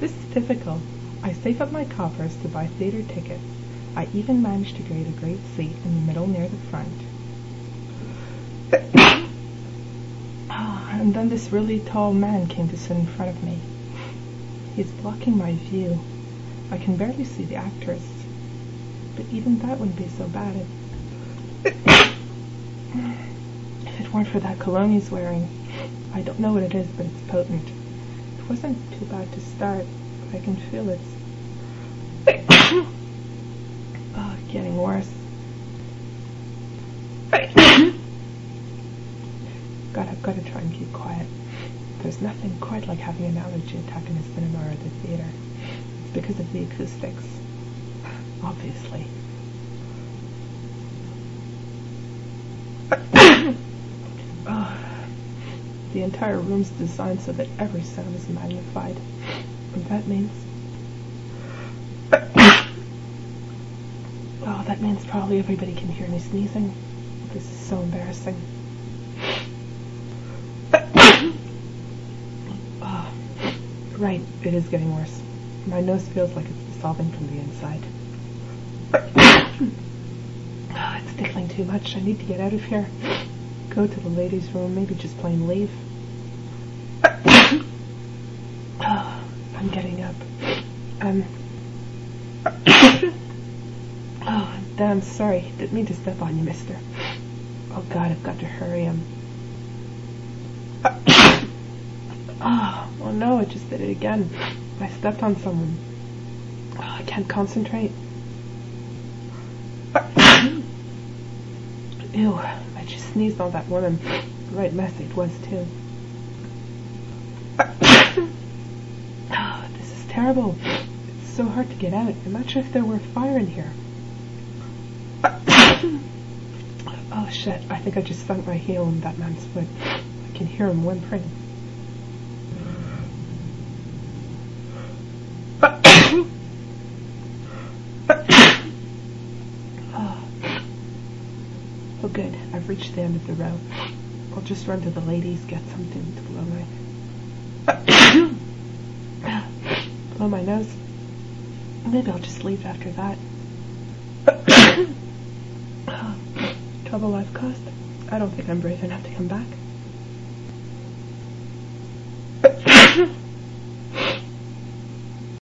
This is typical. I save up my coppers to buy theater tickets. I even managed to get a great seat in the middle near the front. And then this really tall man came to sit in front of me. He's blocking my view. I can barely see the actors. But even that wouldn't be so bad if it weren't for that cologne he's wearing. I don't know what it is, but it's potent. It wasn't too bad to start, but I can feel it. Getting worse. God, I've got to try and keep quiet. There's nothing quite like having an allergy attack in a cinema or the theater. It's because of the acoustics. Obviously. The entire room's designed so that every sound is magnified. And that means... that means probably everybody can hear me sneezing. This is so embarrassing. Right, it is getting worse. My nose feels like it's dissolving from the inside. It's tickling too much. I need to get out of here. Go to the ladies' room, maybe just plain leave. I'm getting up. Damn, sorry. Didn't mean to step on you, mister. Oh God, I've got to hurry. Oh no, I just did it again. I stepped on someone. I can't concentrate. Ew, I just sneezed on that woman. The right mess it was, too. This is terrible. It's so hard to get out. I'm not sure if there were fire in here. Oh shit, I think I just sunk my heel in that man's foot. I can hear him whimpering. Oh good, I've reached the end of the row. I'll just run to the ladies, get something to blow my nose. Maybe I'll just leave after that. Trouble I've caused. I don't think I'm brave enough to come back.